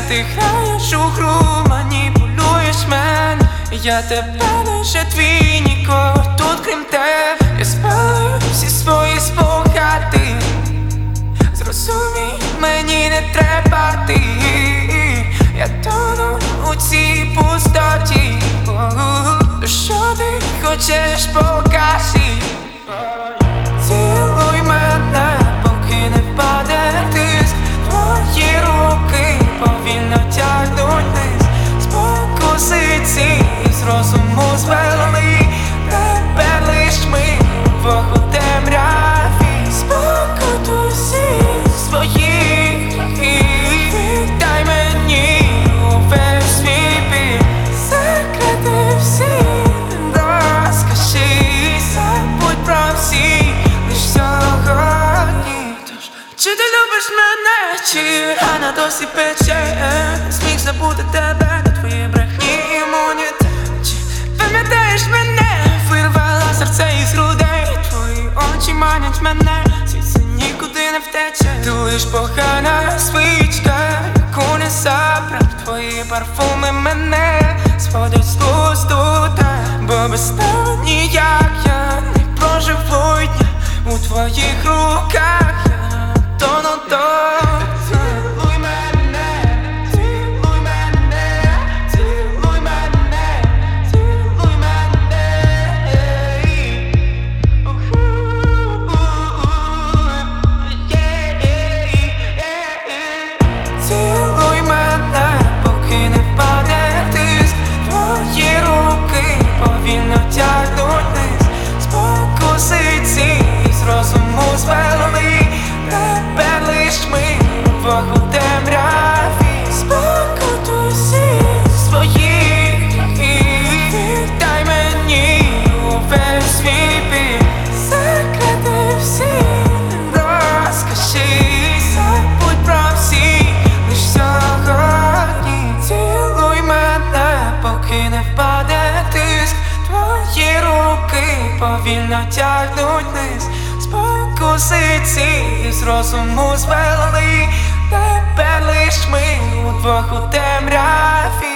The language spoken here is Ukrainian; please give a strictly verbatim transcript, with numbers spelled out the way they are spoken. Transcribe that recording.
ти граєш у гру, маніпулюєш мене. Я тебе лише твій, нікого тут крім тебе. Я спалю всі свої спогади. Зрозумій, мені не треба ти. Я тону у цій пустоті. Що ти хочеш, покажи. Цілуй мене, поки не впаде тиск. Твої руки повільно тягнуть вниз. Спокусиці з розуму звели. Тепер лиш ми вдвох у темряві. Спокутуй всіх своїх гріхів. Віддай мені увесь свій біль. Секрети всі розкажи. Забудь про всіх лиш сьогодні. Тож, чи ти любиш мене, чи рана досі пече? Зміг забути тебе, на твої брехні імунітет. Чи пам'ятаєш мене? Вирвала серце із грудей. Твої очі манять мене, звідси нікуди не втече. Ти лиш погана свічка, яку не забрав. Твої парфуми мене зводять з глузду, бо без тебе ніяк я не проживу дня. У твоїх руках я тону до. Цілуй мене, цілуй мене, цілуй мене, цілуй мене. Цілуй мене, поки не впаде тиск. Твої руки повільно тягнуть вниз. Спокусиці з розуму звели. Тепер лиш ми вдвох у темряві. Спокутуй всіх своїх гріхів. Віддай мені увесь свій біль. Секрети всі розкажи. Забудь про всіх лиш сьогодні. Цілуй мене, поки не впаде тиск. Твої руки повільно тягнуть вниз. Спокусиці з розуму звели. Тепер лиш ми удвох у темряві.